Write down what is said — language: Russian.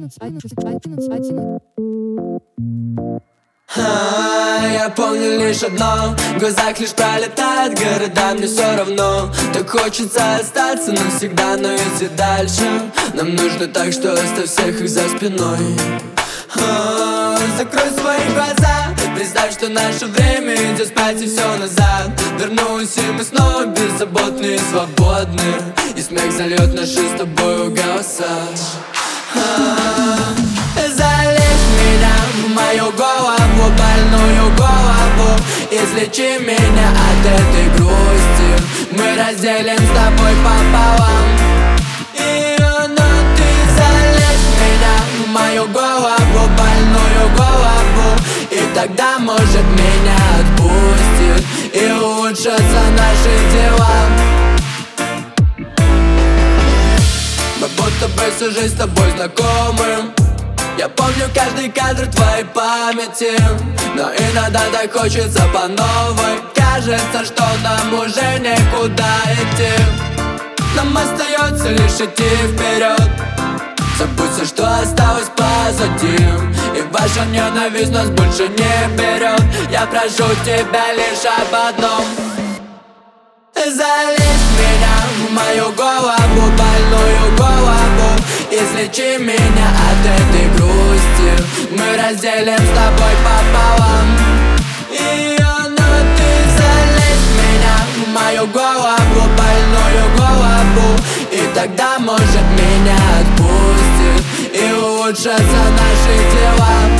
Я помню лишь одно, в глазах лишь пролетает города, мне все равно. Так хочется остаться навсегда, но идти дальше нам нужно, так что оставь всех их за спиной. Закрой свои глаза, представь, что наше время идет спать и все назад. Вернулись и мы снова беззаботные и свободные, и смех зальет наши с тобой голоса. Залезь меня в мою голову, больную голову, излечи меня от этой грусти. Мы разделим с тобой пополам. Но ты залезь меня в мою голову, больную голову, и тогда, может, меня отпустит и улучшатся наши дела. Мы будто бы всю жизнь с тобой знакомы. Я помню каждый кадр твоей памяти, но иногда так хочется по новой. Кажется, что нам уже никуда идти. Нам остается лишь идти вперед. Забудь все, что осталось позади, и ваша ненависть нас больше не берет. Я прошу тебя лишь об одном: залезь меня в мою голову, больную голову, излечи меня от этой грусти. Мы разделим с тобой пополам. Но ты залезь меня в мою голову, больную голову, и тогда, может, меня отпустит и улучшатся наши дела.